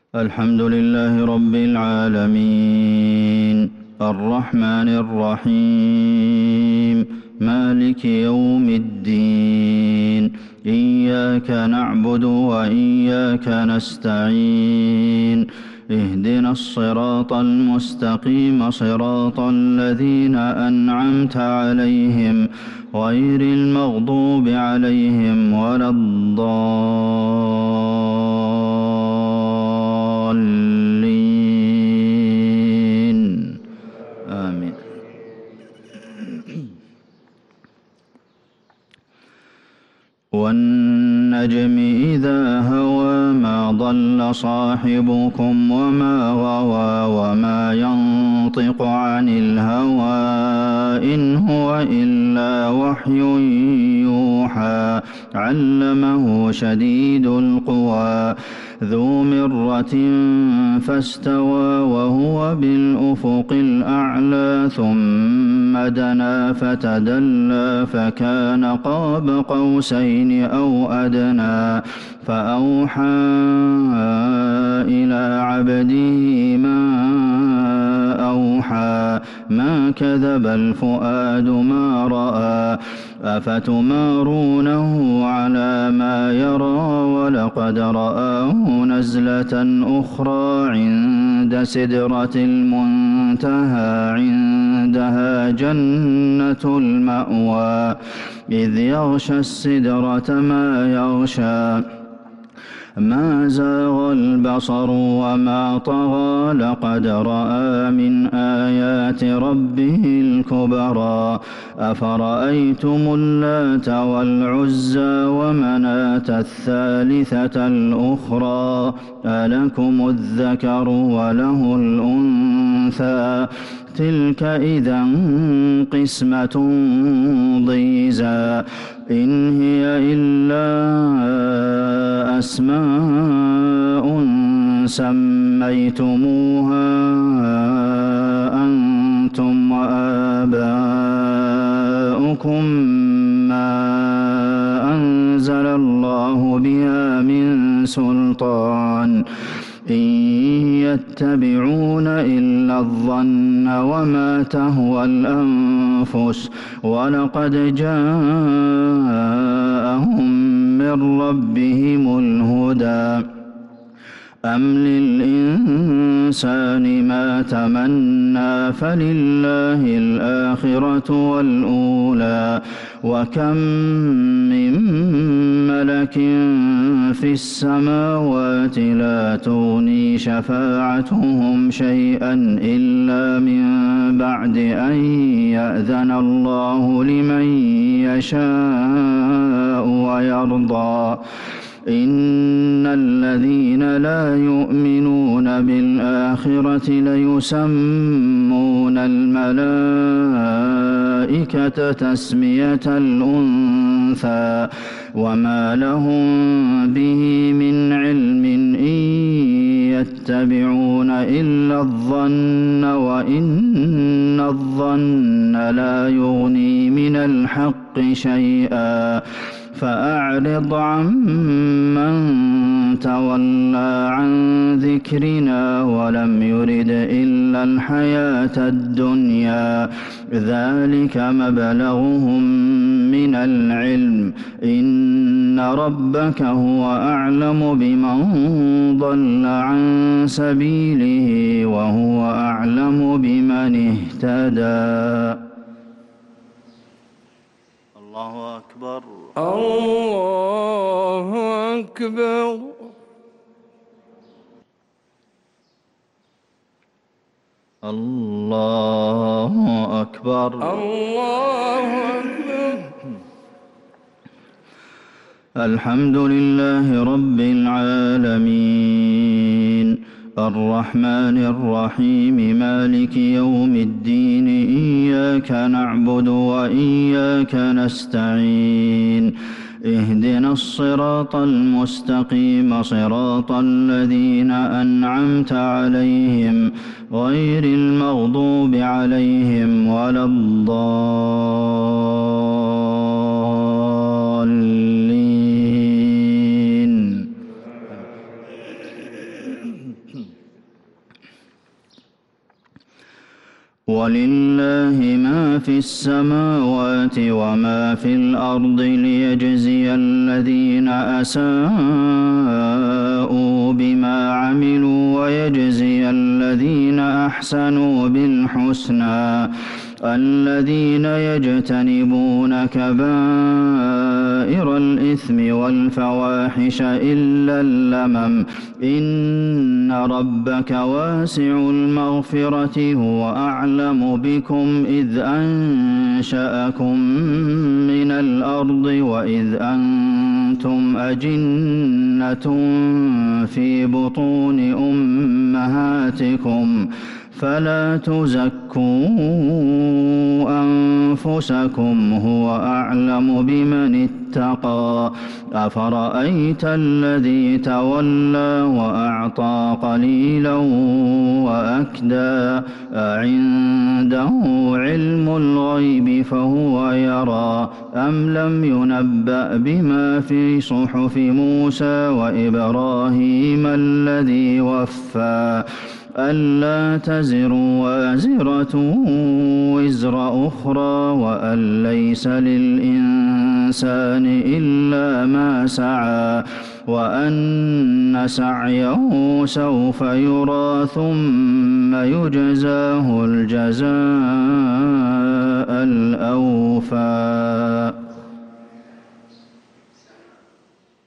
الحمد لله رب العالمين الرحمن الرحيم مالك يوم الدين إياك نعبد وإياك نستعين اهدنا الصراط المستقيم صراط الذين أنعمت عليهم غير المغضوب عليهم ولا الضالين آمين. والنجم إذا هوى ما ضل صاحبكم وما غوى وما ينطق عن الهوى إن هو إلا وحي يوحى علمه شديد القوى ذو مرة فاستوى وهو بالأفق الأعلى ثم دنا فتدلى فكان قاب قوسين أو أدنى فأوحى إلى عبده ما أوحى ما كذب الفؤاد ما رأى أفتمارونه على ما يرى ولقد رآه نزلة أخرى عند سدرة المنتهى عندها جنة المأوى إذ يغشى السدرة ما يغشى ما زاغ البصر وما طغى لقد رأى من آيات ربه الكبرى أفرأيتم اللات والعزى ومناة الثالثة الأخرى ألكم الذكر وله الأنثى تلك إذا قسمة ضيزى إن هي إلا أسماء سميتموها أنتم وآباؤكم ما أنزل الله بها من سلطان إن يتبعون إلا الظن وما تهوى الأنفس ولقد جاءهم من ربهم الهدى أم للإنسان ما تمنى فلله الآخرة والأولى وكم من ملك في السماوات لا تغني شفاعتهم شيئا إلا من بعد أن يأذن الله لمن يشاء ويرضى إن الذين لا يؤمنون بالآخرة ليسمون الملائكة تسمية الأنثى وما لهم به من علم إن يتبعون إلا الظن وإن الظن لا يغني من الحق شيئا فأعرض عمن تولى عن ذكرنا ولم يرد إلا الحياة الدنيا ذلك مبلغهم من العلم إن ربك هو أعلم بمن ضل عن سبيله وهو أعلم بمن اهتدى. الله أكبر الله أكبر الله أكبر الله أكبر. الحمد لله رب العالمين الرحمن الرحيم مالك يوم الدين إياك نعبد وإياك نستعين اهدنا الصراط المستقيم صراط الذين أنعمت عليهم غير المغضوب عليهم ولا الضالين ولله ما في السماوات وما في الأرض ليجزي الذين أساءوا بما عملوا ويجزي الذين أحسنوا بالحسنى الذين يجتنبون كبائر الإثم والفواحش إلا اللمم إن ربك واسع المغفرة هو أعلم بكم إذ أنشأكم من الأرض وإذ أنتم أجنة في بطون أمهاتكم فلا تزكوا أنفسكم هو أعلم بمن اتقى أفرأيت الذي تولى وأعطى قليلا وأكدى أعنده علم الغيب فهو يرى أم لم ينبأ بما في صحف موسى وإبراهيم الذي وفى ألا تزر وازرة وزر أخرى وأن ليس للإنسان إلا ما سعى وأن سعيه سوف يرى ثم يجزاه الجزاء الأوفى